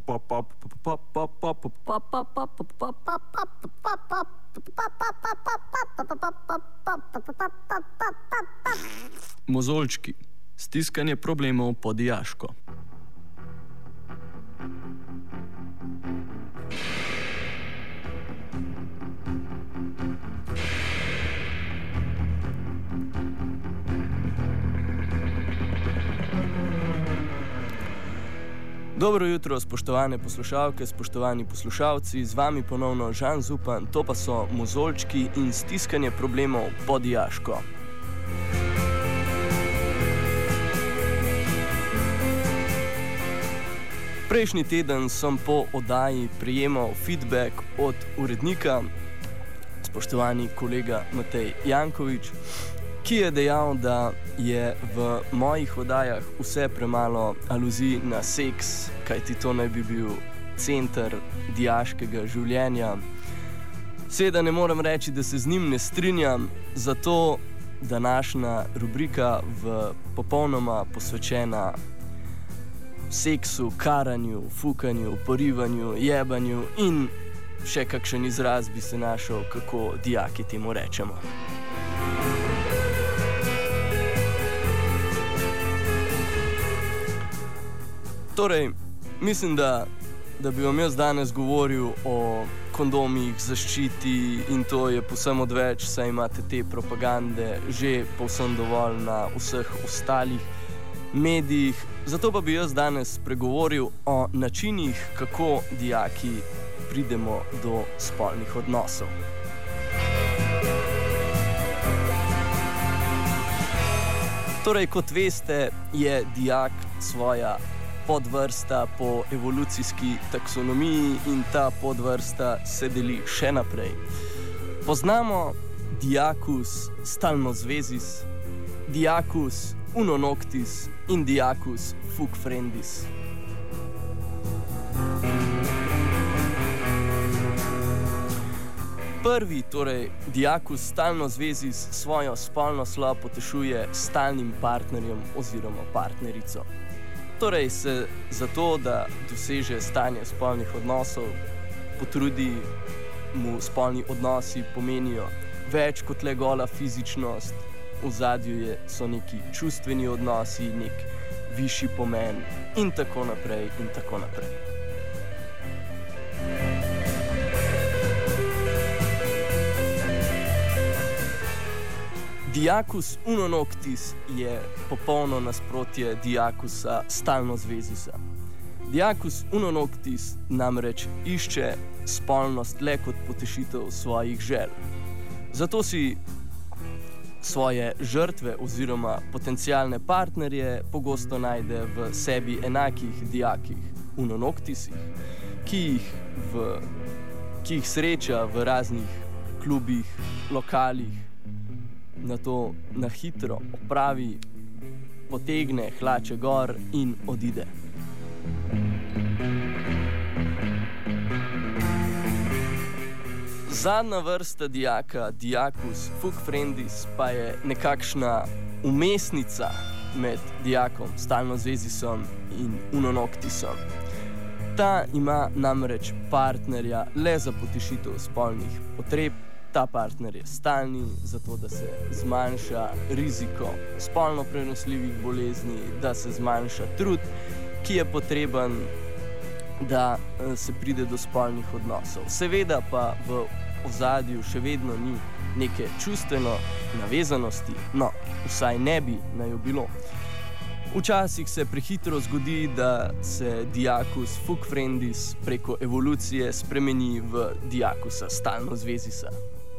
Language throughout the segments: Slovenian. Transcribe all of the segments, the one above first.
Mozolčki. Stiskanje problemov po dijaško. Dobro jutro, spoštovane poslušalke, spoštovani poslušalci, z vami ponovno Žan Zupan, to pa so Mozolčki in stiskanje problemov po dijaško. Prejšnji teden sem po oddaji prejemal feedback od urednika, spoštovani kolega Matej Jankovič, ki je dejal, da je v mojih oddajah vse premalo aluzij na seks, kajti to naj bi bil center dijaškega življenja. Seveda ne morem reči, da se z njim ne strinjam, zato današnja rubrika v popolnoma posvečena seksu, karanju, fukanju, porivanju, jebanju in še kakšen izraz bi se našel, kako dijaki temu rečemo. Torej, mislim, da bi vam jaz danes govoril o kondomih, zaščiti in to je povsem odveč, saj imate te propagande že povsem dovolj na vseh ostalih medijih. Zato pa bi jaz danes pregovoril o načinih, kako dijaki pridemo do spolnih odnosov. Torej, kot veste, je dijak svoja podvrsta po evolucijski taksonomiji in ta podvrsta se deli še naprej. Poznamo Diacus stalnozvezis, Diacus unonoctis in Diacus fucfrendis. Prvi, torej Diacus stalnozvezis, svojo spolno slo potešuje s stalnim partnerjem oziroma partnerico. Torej se zato, da doseže stanje spolnih odnosov, potrudi, mu spolni odnosi pomenijo več kot le gola fizičnost, v ozadju so neki čustveni odnosi, nek višji pomen in tako naprej in tako naprej. Diacus unonoctis je popolno nasprotje Diacusa stalnozvezisa. Diacus unonoctis namreč išče spolnost le kot potešitev svojih želj. Zato si svoje žrtve oziroma potencialne partnerje pogosto najde v sebi enakih diakih unonoctisih, ki jih sreča v raznih klubih, lokalih, nato na hitro opravi, potegne hlače gor in odide. Zadnja vrsta dijaka, Diacus fucfrendis, pa je nekakšna umestnica med dijakom stalnozvezisom in unonoctisom. Ta ima namreč partnerja le za potešitev spolnih potreb. Ta partner je stalni, zato da se zmanjša riziko spolno prenosljivih bolezni, da se zmanjša trud, ki je potreben, da se pride do spolnih odnosov. Seveda pa v ozadju še vedno ni neke čustveno navezanosti, no, vsaj ne bi naj jo bilo. Včasih se prehitro zgodi, da se Diacus fucfrendis preko evolucije spremeni v Diacusa stalnozvezisa.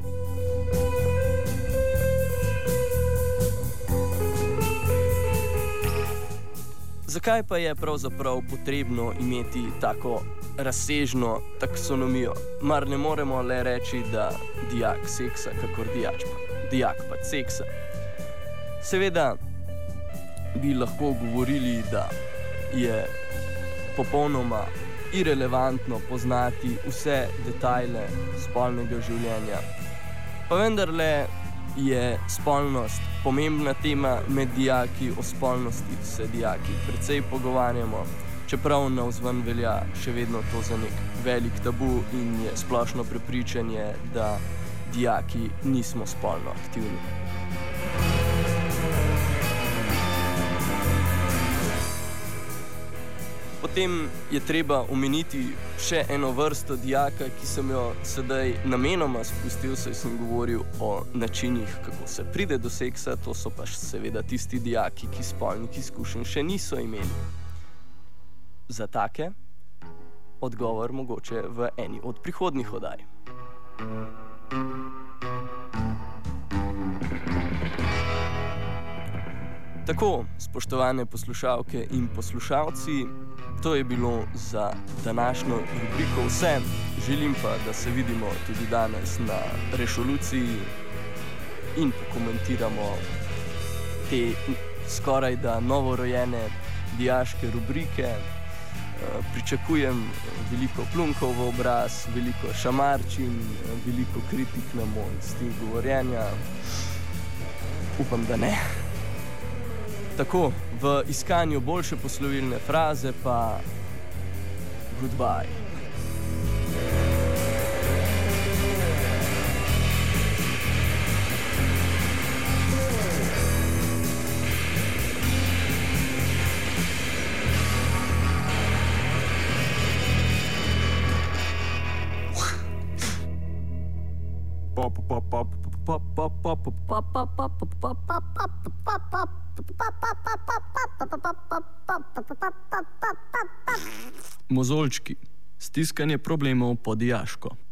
Zakaj pa je pravzaprav potrebno imeti tako razsežno taksonomijo? Mar ne moremo le reči, da dijak seksa, kakor dijak pa seksa. Seveda bi lahko govorili, da je popolnoma irelevantno poznati vse detajle spolnega življenja. Pa vendarle je spolnost pomembna tema med dijaki, o spolnosti se dijaki precej pogovarjamo. čeprav navzven velja še vedno to za nek velik tabu in je splošno prepričanje, da dijaki nismo spolno aktivni. Potem je treba omeniti še eno vrsto dijaka, ki sem jo sedaj namenoma spustil, saj sem govoril o načinih, kako se pride do seksa, to so pa seveda tisti dijaki, ki spolnih izkušenj še niso imeli. Za take odgovor mogoče v eni od prihodnjih oddaj. Tako, spoštovane poslušalke in poslušalci, to je bilo za današnjo rubriko vse. Želim pa, da se vidimo tudi danes na Rešoluciji in pokomentiramo te skoraj da novorojene dijaške rubrike. Pričakujem veliko plunkov v obraz, veliko šamarčin, veliko kritik na moj stil govorjenja. Upam, da ne. Tako, v iskanju boljše poslovilne fraze pa goodbye. Mozolčki. Stiskanje problemov po dijaško.